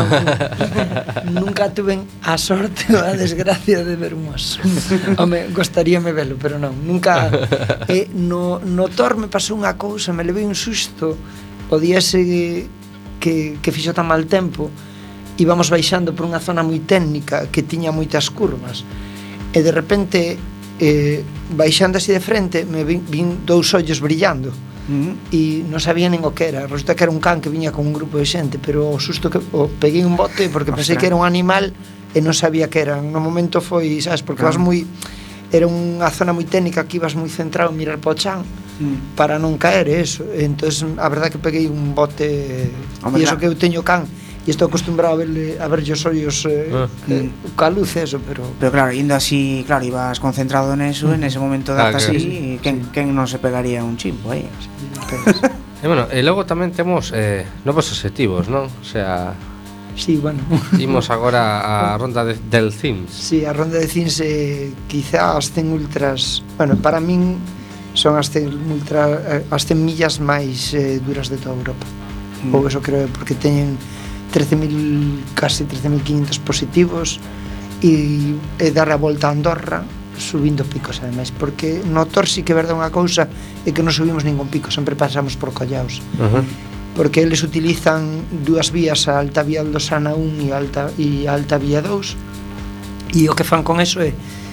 Nunca tuve a sorte ou a desgracia de ver un oso. Home, gostaríame velo, pero non, nunca. No Tor me pasou unha cousa, me levei un susto o día ese que fixo tan mal tempo. Íbamos baixando por unha zona moi técnica que tiña moitas curvas e de repente baixando así de frente me vin dous ollos brillando e non sabía nin o que era. Resulta que era un can que viña con un grupo de xente, pero o susto que peguei un bote porque pensei que era un animal e non sabía que era. No momento foi, sabes, porque vas moi, era unha zona moi técnica que ibas moi centrado en mirar para o chan para non caer, eso. Entonces a verdade que peguei un bote e iso que eu teño can e estou acostumbrado a ver os ollos coa luz, eso, pero claro, indo así, claro, ibas concentrado neso, en ese momento data así, quen non se pegaría un chimpo aí. E bueno, e logo tamén temos novos obxectivos, non? O sea, sí, bueno, imos agora a ronda del CIMS. sí, a ronda de Cins quizá as 100 ultras, bueno, para min son as 100 millas máis duras de toda Europa. Ou eso creo, porque teñen 13.000, casi 13.500 positivos e dar a volta a Andorra subindo picos, ademais, porque no Tor sí que é verdade unha cousa é que non subimos ningún pico, sempre pasamos por collaos, porque eles utilizan dúas vías, a Alta Vía Aldosana 1 e a Alta Vía 2, e o que fan con eso é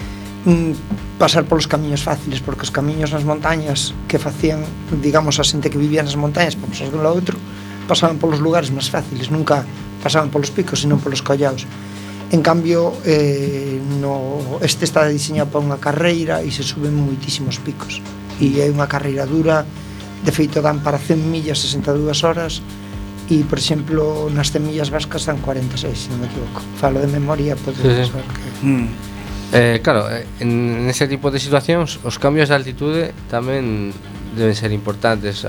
pasar polos camiños fáciles, porque os camiños nas montañas que facían, digamos, a xente que vivía nas montañas, por pasar dun lado outro, pasaban polos lugares máis fáciles, nunca pasaban polos picos, sino polos collaos. En cambio, este está diseñado para unha carreira e se suben moitísimos picos. E é unha carreira dura, de feito dan para 100 millas 62 horas e, por exemplo, nas 100 millas vascas dan 46, se non me equivoco. Falo de memoria, podes ver que... Claro, en ese tipo de situacións os cambios de altitude tamén deben ser importantes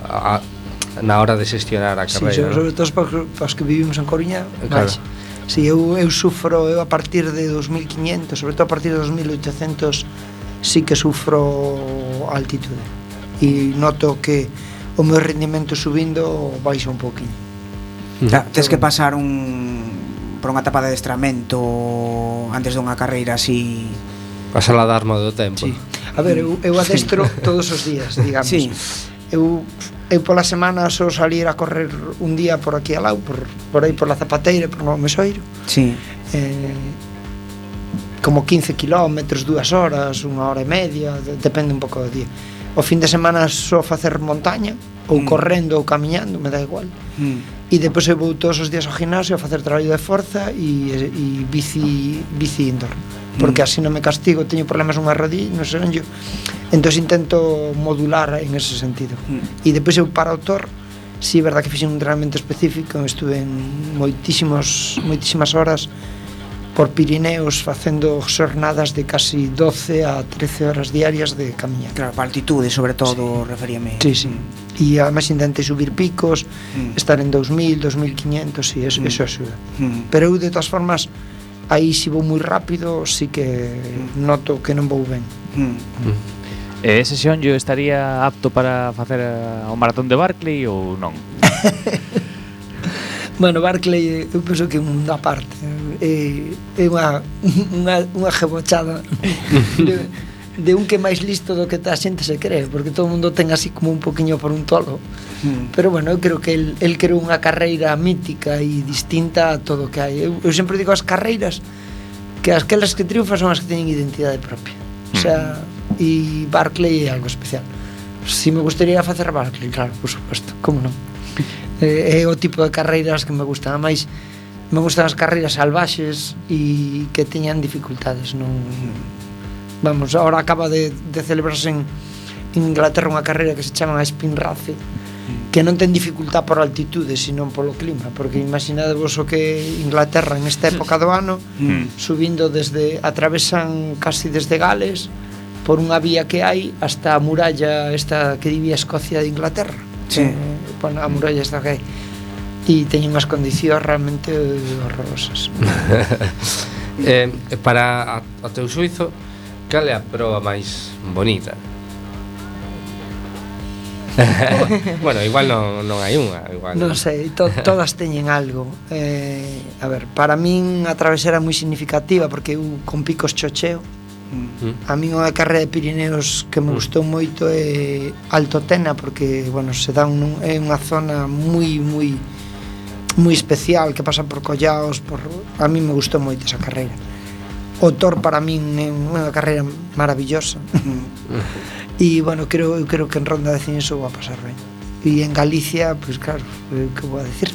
na hora de xestionar a carreira. Sí, sobre todo para os que vivimos en Coruña, claro. Sí, eu sufro, eu a partir de 2.500, sobre todo a partir de 2.800 sí que sufro a altitude e noto que o meu rendimento subindo baixa un pouquinho. Tens que pasar por unha etapa de adestramento antes dunha carreira así. Pasar a darmo do tempo. Sí. A ver, eu adestro todos os días, digamos. Sí. Eu pola semana só salir a correr un día por aquí al lado, por aí por la Zapateira, por Novo Mesoiro. Sí. Como 15 kilómetros, 2 horas, 1 hora e media, depende un pouco do día. O fin de semana só facer montaña, ou correndo ou camiñando, me dá igual. E depois eu vou todos os días ao gimnasio a facer traballo de forza e bici indoor, porque así non me castigo, teño problemas nunha rodilla, non sei onde. Entón intento modular en ese sentido. E depois eu para o Tor, si é verdad que fixen un entrenamento específico, estuve en moitísimas horas por Pirineos facendo xornadas de casi 12 a 13 horas diarias de camiñar. Claro, para altitude, sobre todo, referíame. Sí, sí. E además intentei subir picos, estar en 2000, 2500 e eso axuda. Pero eu de todas formas aí si vou moi rápido, si que noto que non vou ben. Ese xeonllo estaría apto para facer o maratón de Barclay ou non? Bueno, Barclay, eu penso que é un mundo aparte. É unha jebochada de un que é máis listo do que a xente se cree, porque todo o mundo ten así como un poquinho por un tolo. Pero bueno, eu creo que el creou unha carreira mítica e distinta a todo o que hai. Eu sempre digo as carreiras que aquelas que triunfan son as que teñen identidade propia. O sea, e Barclay é algo especial. Si me gustaría facer Barclay, claro, por suposto, como non. É o tipo de carreiras que me gustan. Ademais, me gustan as carreiras salvaxes e que teñan dificultades. Non, vamos, ahora acaba de celebrarse en Inglaterra unha carreira que se chama a Spin Race, que non ten dificultad por altitude, sino polo clima, porque imaginadevos o que Inglaterra en esta época do ano, subindo atravesan casi desde Gales por unha vía que hai hasta a muralla esta que divía Escocia de Inglaterra. Sí. Bueno, a muralla esta que hai. E teñen unhas condicións realmente horrorosas. Para o teu xuizo, cal é a proba máis bonita? Bueno, igual non hai unha, igual. Non sei, todas teñen algo. A ver, para min a travesera é moi significativa porque eu con picos chocheo. A min unha carreira de Pirineos que me gustou moito é Alto Tena, porque, bueno, se dá é unha zona moi especial que pasa por collaos, a mí me gustou moito esa carreira. O Tor para min é unha carreira maravillosa. E, bueno, eu creo que en Ronda de Cinso vou a pasar ben. E en Galicia, pois claro, que vou a decir?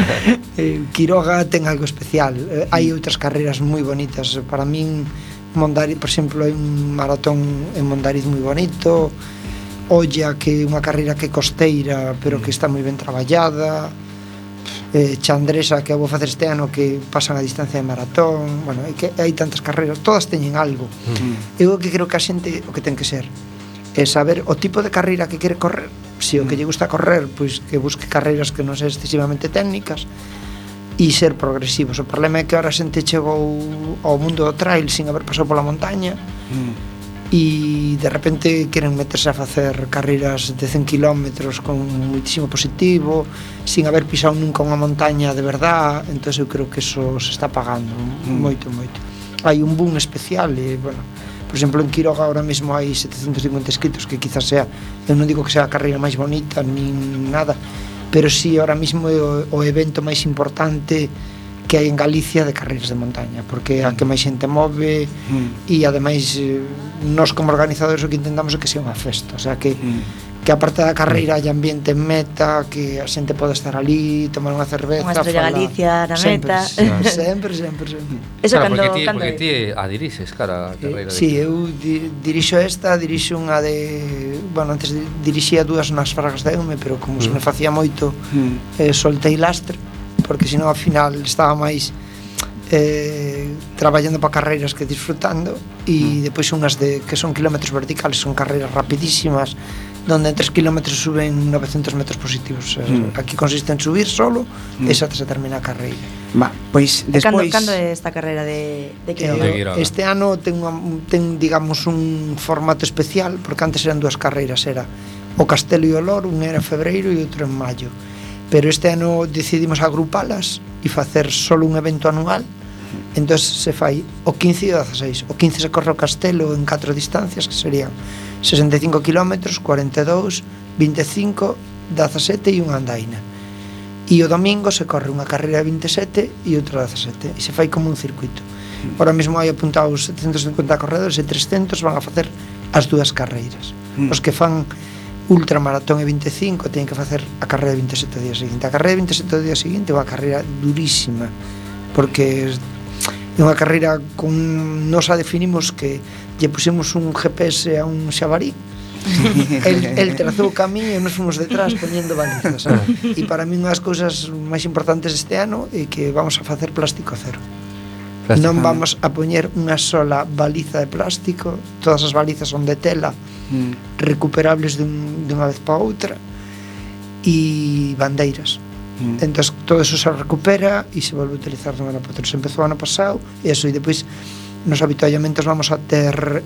Quiroga ten algo especial. Hai outras carreiras moi bonitas. Para min Mondariz, por exemplo, hai un maratón en Mondariz moi bonito. Olla, que é unha carreira que é costeira, pero que está moi ben traballada. Chandresa, que a vou facer este ano, que pasan a distancia de maratón. Bueno, hai tantas carreiras, todas teñen algo. Eu que creo que a xente o que ten que ser é saber o tipo de carreira que quere correr. Se o que lle gusta correr, pois que busque carreiras que non sean excesivamente técnicas e ser progresivos. O problema é que ahora a xente chegou ao mundo do trail sin haber pasado pola montaña e de repente queren meterse a facer carreiras de 100 km con muitísimo positivo, sin haber pisado nunca unha montaña de verdad. Entón eu creo que eso se está pagando moito. Hai un boom especial e, bueno, por exemplo, en Quiroga ahora mesmo hai 750 inscritos, que quizás sea, eu non digo que sea a carreira máis bonita nin nada, pero sí, ahora mesmo é o evento máis importante que hai en Galicia de carreiras de montaña, porque é a que máis xente move e ademais nós como organizadores o que intentamos é que sea unha festa, o sea que a parte da carreira hai ambiente en meta, que a xente pode estar ali, tomar unha cerveza, unha estrella Galicia na meta. Sempre. Eso claro, porque ti a dirixes, cara, a carreira. Sí, eu dirixo unha de, bueno, antes dirixía dúas nas Fragas de Eume, pero como se me facía moito, soltei lastre, porque senón ao final estaba máis traballando para carreiras que disfrutando, e depois unhas que son kilómetros verticales, son carreiras rapidísimas, donde en 3 km suben 900 metros positivos. Aquí consiste en subir solo e xa se termina a carreira. Pois despois... Cando é esta carreira de Quiroga? Este ano ten, digamos, un formato especial, porque antes eran dúas carreiras, era o Castelo e o Lor, un era en febreiro e outro en maio. Pero este ano decidimos agrupalas e facer solo un evento anual. Entón se fai o 15 e o 16. O 15 se corre o Castelo en 4 distancias, que serían 65 km, 42, 25, 17 e unha andaina. E o domingo se corre unha carreira de 27 e outra de 17, e se fai como un circuito. Ahora mesmo hai apuntados 750 corredores e 300 van a facer as dúas carreiras. Os que fan ultramaratón e 25 teñen que facer a carreira de 27 ao día seguinte. A carreira de 27 ao día seguinte é unha carreira durísima, porque é unha carreira con nos a definimos que lle pusimos un GPS a un xabarí. el trazou o camiño e nos fomos detrás poñendo balizas, e para mí unha das cousas máis importantes este ano é que vamos a facer plástico cero. Non vamos a poñer unha sola baliza de plástico, todas as balizas son de tela recuperables dunha vez para outra, e bandeiras. Entón todo eso se recupera e se volve a utilizar de ano para outro. Se empezou ano pasado e eso, e depois nos habituallamentos vamos a ter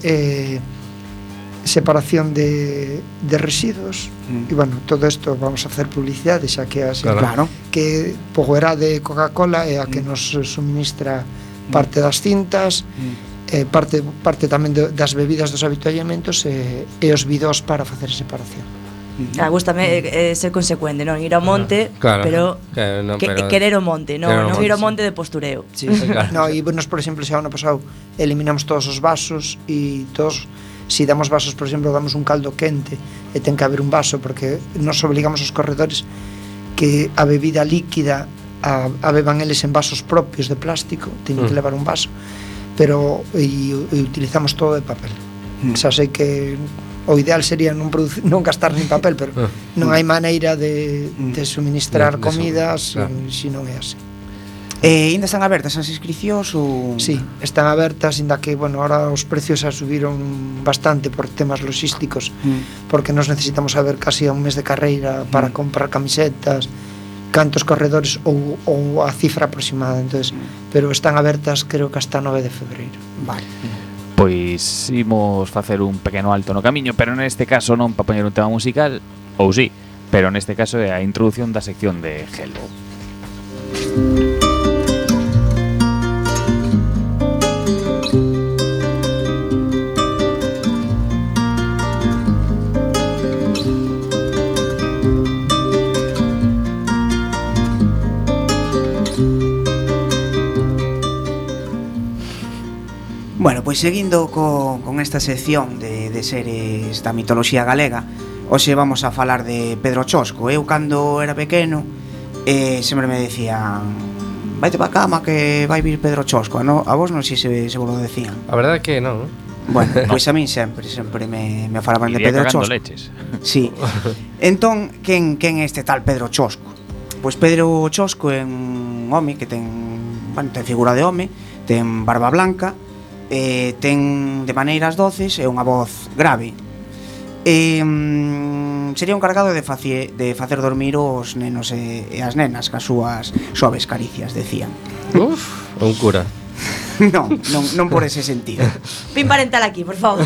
separación de residuos, e bueno, todo isto vamos a hacer publicidade, xa que así, claro, que Poguerá de Coca-Cola é a que nos suministra parte das cintas, parte tamén das bebidas dos habituallamentos e os bidós para facer separación. Gústame ser consecuente, non ir ao monte, pero querer o monte, non ir ao monte de postureo. Sí, claro. No, e nos, por exemplo, xa ano pasado eliminamos todos os vasos, e todos, si damos vasos, por exemplo, damos un caldo quente e ten que haber un vaso, porque nos obligamos aos corredores que a bebida líquida a beban eles en vasos propios de plástico, teñen que levar un vaso, pero e utilizamos todo de papel. Xa sei que o ideal sería non gastar nin papel, pero non hai maneira de suministrar comidas se non é así. Ainda están abertas as inscricións ou...? Sí, están abertas, ainda que, bueno, ahora os precios xa subiron bastante por temas logísticos, porque nos necesitamos saber casi a un mes de carreira para comprar camisetas, cantos corredores ou a cifra aproximada, entonces, pero están abertas creo que hasta 9 de febreiro. Vale. Pois imos facer un pequeno alto no camiño, pero neste caso non para poñer un tema musical, ou sí, pero neste caso é a introducción da sección de Hello. Bueno, pois seguindo con esta sección de seres da mitoloxía galega, hoxe vamos a falar de Pedro Chosco. Eu cando era pequeno sempre me decían: vaite pa cama que vai vir Pedro Chosco. A vos non sei se vos lo decían. A verdade é que non. Bueno, pois a min sempre me falaban de Pedro Chosco. Leches. Sí. Entón, quen é este tal Pedro Chosco? Pois Pedro Chosco é un home que ten figura de home, ten barba blanca, ten de maneiras doces e unha voz grave. Sería un cargado de facer dormir os nenos e as nenas cas súas suaves caricias, decían. Un cura. Non por ese sentido. Pin parental aquí, por favor.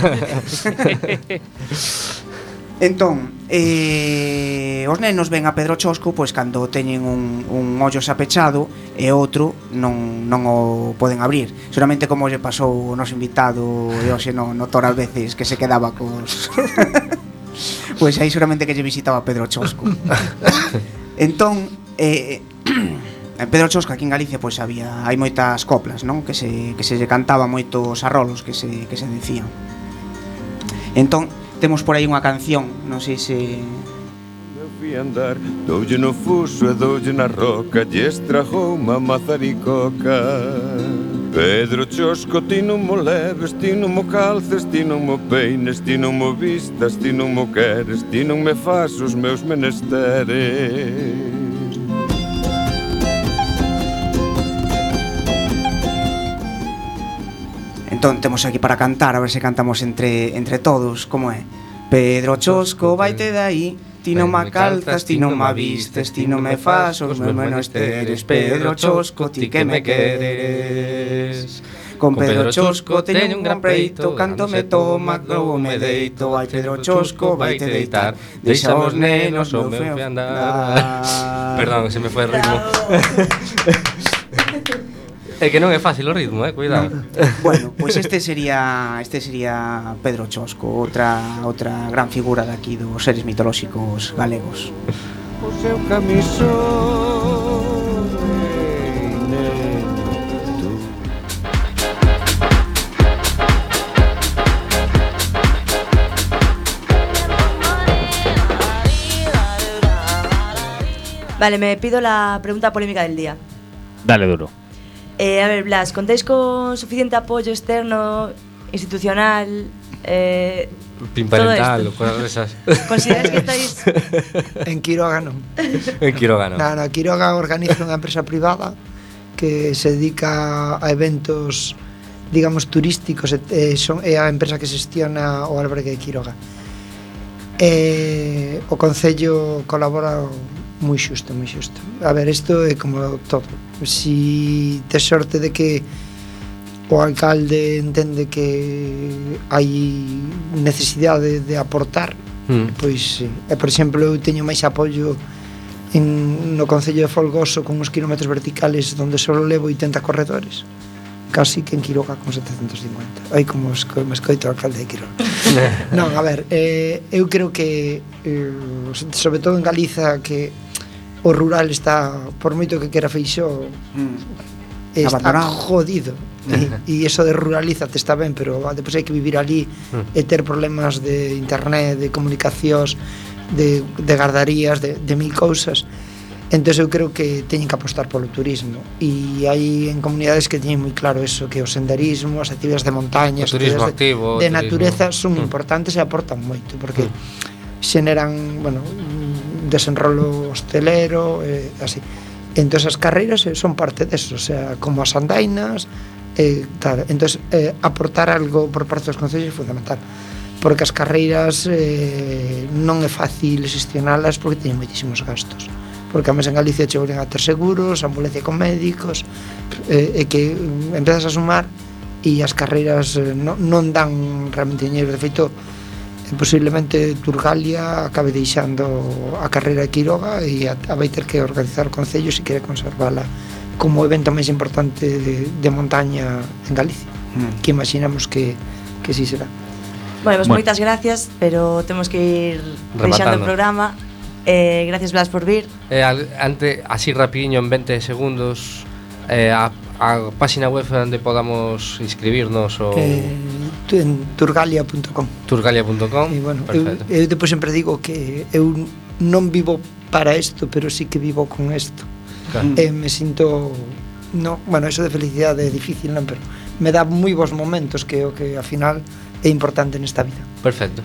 Entón, os nenos ven a Pedro Chosco pois cando teñen un ollo sapechado e outro non o poden abrir. Seguramente como lle pasou o noso invitado e hoxe no toras veces que se quedaba cos... pois aí seguramente que lle visitaba Pedro Chosco. Entón, Pedro Chosco aquí en Galicia pois hai moitas coplas, non? Que se lle cantaba moitos arrolos que se dicían. Entón, temos por aí unha canción, non sei se... Eu fui andar, doulle no fuso e doulle na roca, lle estrajou unha mazaricoca. Pedro Chosco, ti non mo leves, ti non mo calces, ti non mo peines, ti non mo vistas, ti non mo queres, ti non me fas os meus menesteres. Entón temos aquí para cantar, a ver se cantamos entre todos, como é? Pedro Chosco, vaite de aí, ti non me calzas, ti non me vistes, ti non me fas os meus menesteres. Pedro Chosco, ti que me queres. Con Pedro Chosco teño un gran preito, canto me toma, logo me deito. Ai, Pedro Chosco, vaite deitar, deixa os nenos o meu andar. Perdón, se me foi o ritmo. É que non é fácil o ritmo, cuidado. Bueno, pois este sería Pedro Chosco, outra gran figura daqui dos seres mitolóxicos galegos. O seu camisón Vale, me pido la pregunta polémica del día. Dale duro. A ver, Blas, ¿contáis con suficiente apoyo externo, institucional, Parental o cosas esas. ¿Consideráis que estáis...? En Quiroga non. En Quiroga, no. No, Quiroga organiza unha empresa privada que se dedica a eventos, digamos, turísticos, é a empresa que xestiona o albergue de Quiroga. O Concello colabora moi xusto, moi xusto. A ver, isto é como todo. Si tes sorte de que o alcalde entende que hai necesidade de aportar, pois sí. Por exemplo, eu teño máis apoio no Concello de Folgoso con uns kilómetros verticales onde só levo 80 corredores, casi que en Quiroga con 750. Ai, como me escoito o alcalde de Quiroga. Non, a ver, eu creo que sobre todo en Galiza, que o rural está, por moito que quera Feixóo, está jodido. E iso de ruralízate está ben, pero depois hai que vivir ali e ter problemas de internet, de comunicacións, de gardarías, de mil cousas. Entón eu creo que teñen que apostar polo turismo, e hai en comunidades que teñen moi claro eso, que o senderismo, as actividades de montaña, o turismo activo, de natureza son importantes e aportan moito, porque xeneran, bueno, desenrolo hostelero, así. Entón as carreiras son parte deso, o sea, como as andainas, tal. Entón aportar algo por parte dos concellos é fundamental, porque as carreiras non é fácil xestionalas porque teñen moitísimos gastos, porque a mes en Galicia che obrigan a ter seguros, ambulancia con médicos, e que empezas a sumar e as carreiras non dan realmente dinheiro. De feito, posiblemente Turgalia acabe deixando a carreira de Quiroga e vai ter que organizar o Concello se quere conservala como o evento máis importante de montaña en Galicia, que imaginamos que si será. Bueno, pues moitas gracias, pero temos que ir deixando o programa. Gracias, Blas, por vir. Ante, así rapidiño, en 20 segundos, a página web onde podamos inscribirnos ou... en turgalia.com. Turgalia.com. E bueno, eu depois sempre digo que eu non vivo para isto, pero sí que vivo con isto. Claro. Me sinto, no, bueno, eso de felicidade é difícil, non, pero me dá moi bons momentos, que o que ao final é importante nesta vida. Perfecto.